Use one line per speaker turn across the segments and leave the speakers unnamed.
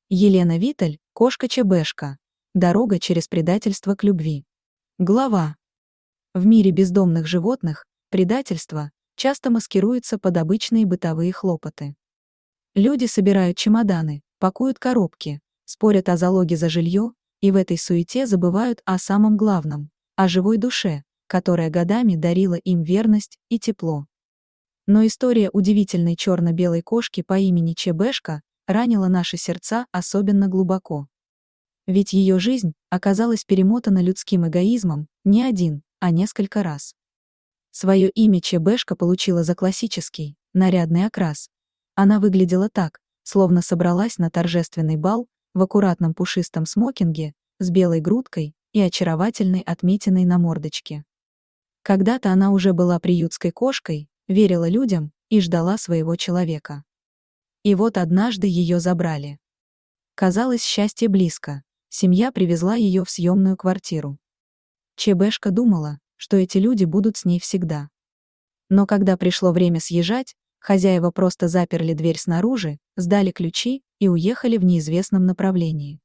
Елена Виталь, кошка-чебешка. Дорога через предательство к любви. Глава. В мире бездомных животных предательство часто маскируется под обычные бытовые хлопоты. Люди собирают чемоданы, пакуют коробки, спорят о залоге за жилье, и в этой суете забывают о самом главном – о живой душе, которая годами дарила им верность и тепло. Но история удивительной черно-белой кошки по имени Чебешка ранила наши сердца особенно глубоко. Ведь ее жизнь оказалась перемотана людским эгоизмом не один, а несколько раз. Свое имя Чебешка получила за классический, нарядный окрас. Она выглядела так, словно собралась на торжественный бал в аккуратном пушистом смокинге с белой грудкой и очаровательной отметиной на мордочке. Когда-то она уже была приютской кошкой, верила людям и ждала своего человека. И вот однажды ее забрали. Казалось, счастье близко. Семья привезла ее в съемную квартиру. Чебешка думала, что эти люди будут с ней всегда. Но когда пришло время съезжать, хозяева просто заперли дверь снаружи, сдали ключи и уехали в неизвестном направлении.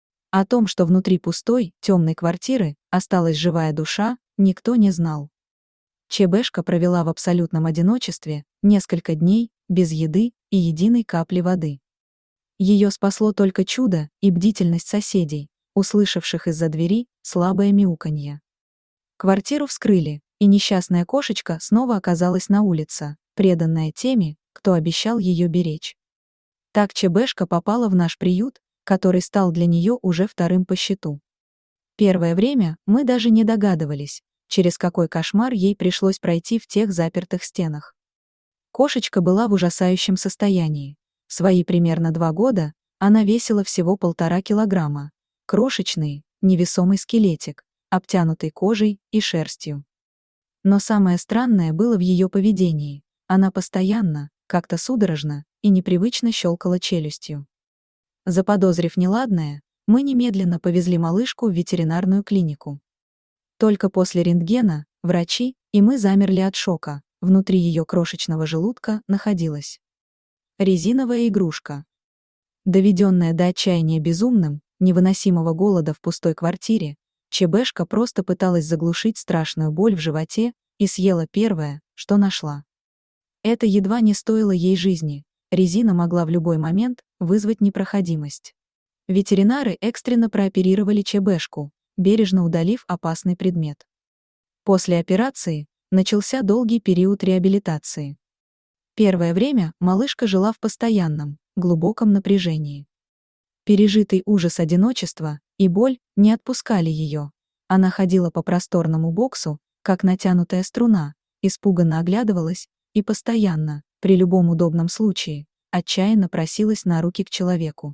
О том, что внутри пустой, темной квартиры осталась живая душа, никто не знал. Чебешка провела в абсолютном одиночестве несколько дней, без еды и единой капли воды. Ее спасло только чудо и бдительность соседей, услышавших из-за двери слабое мяуканье. Квартиру вскрыли, и несчастная кошечка снова оказалась на улице, преданная теми, кто обещал ее беречь. Так Чебешка попала в наш приют, который стал для нее уже вторым по счету. Первое время мы даже не догадывались, через какой кошмар ей пришлось пройти в тех запертых стенах. Кошечка была в ужасающем состоянии. В свои примерно 2 года она весила всего 1,5 килограмма. Крошечный, невесомый скелетик, обтянутый кожей и шерстью. Но самое странное было в ее поведении. Она постоянно, как-то судорожно и непривычно щелкала челюстью. Заподозрив неладное, мы немедленно повезли малышку в ветеринарную клинику. Только после рентгена, врачи и мы замерли от шока. Внутри ее крошечного желудка находилась резиновая игрушка. Доведенная до отчаяния безумным, невыносимого голода в пустой квартире, Чебешка просто пыталась заглушить страшную боль в животе и съела первое, что нашла. Это едва не стоило ей жизни. Резина могла в любой момент вызвать непроходимость. Ветеринары экстренно прооперировали Чебешку, бережно удалив опасный предмет. После операции начался долгий период реабилитации. Первое время малышка жила в постоянном, глубоком напряжении. Пережитый ужас одиночества и боль не отпускали ее. Она ходила по просторному боксу, как натянутая струна, испуганно оглядывалась и постоянно, при любом удобном случае, отчаянно просилась на руки к человеку.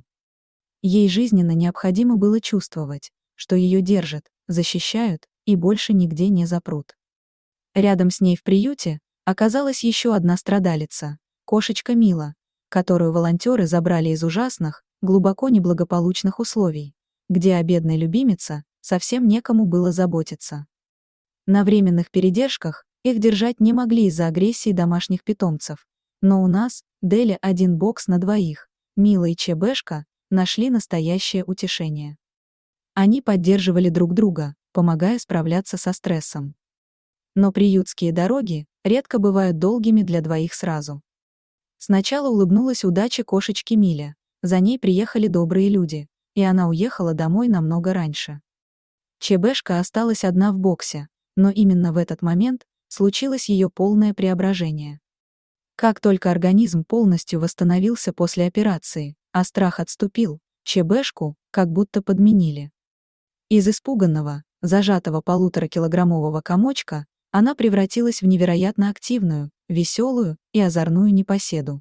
Ей жизненно необходимо было чувствовать, что ее держат, защищают и больше нигде не запрут. Рядом с ней в приюте оказалась еще одна страдалица, кошечка Мила, которую волонтеры забрали из ужасных, глубоко неблагополучных условий, где о бедной любимице совсем некому было заботиться. На временных передержках их держать не могли из-за агрессии домашних питомцев, но у нас, Деля, 1 бокс на 2, Мила и Чебешка нашли настоящее утешение. Они поддерживали друг друга, помогая справляться со стрессом. Но приютские дороги редко бывают долгими для двоих сразу. Сначала улыбнулась удача кошечки Миле, за ней приехали добрые люди, и она уехала домой намного раньше. Чебешка осталась одна в боксе, но именно в этот момент случилось ее полное преображение. Как только организм полностью восстановился после операции, а страх отступил, Чебешку как будто подменили. Из испуганного, зажатого 1,5-килограммового комочка она превратилась в невероятно активную, веселую и озорную непоседу.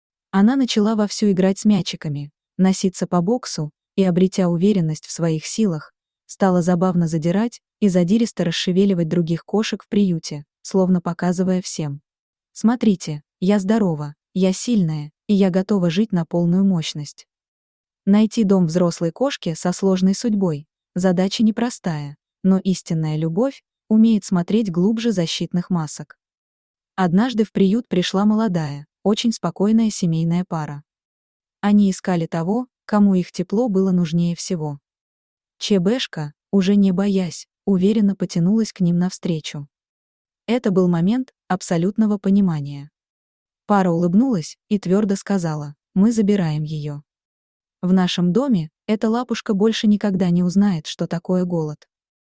Она начала вовсю играть с мячиками, носиться по боксу и, обретя уверенность в своих силах, стала забавно задирать и задиристо расшевеливать других кошек в приюте, словно показывая всем: «Смотрите, я здорова, я сильная, и я готова жить на полную мощность». Найти дом взрослой кошки со сложной судьбой – задача непростая, но истинная любовь умеет смотреть глубже защитных масок. Однажды в приют пришла молодая, очень спокойная семейная пара. Они искали того, кому их тепло было нужнее всего. ЧБшка, уже не боясь, уверенно потянулась к ним навстречу. Это был момент абсолютного понимания. Пара улыбнулась и твердо сказала: «Мы забираем ее. В нашем доме эта лапушка больше никогда не узнает, что такое голод».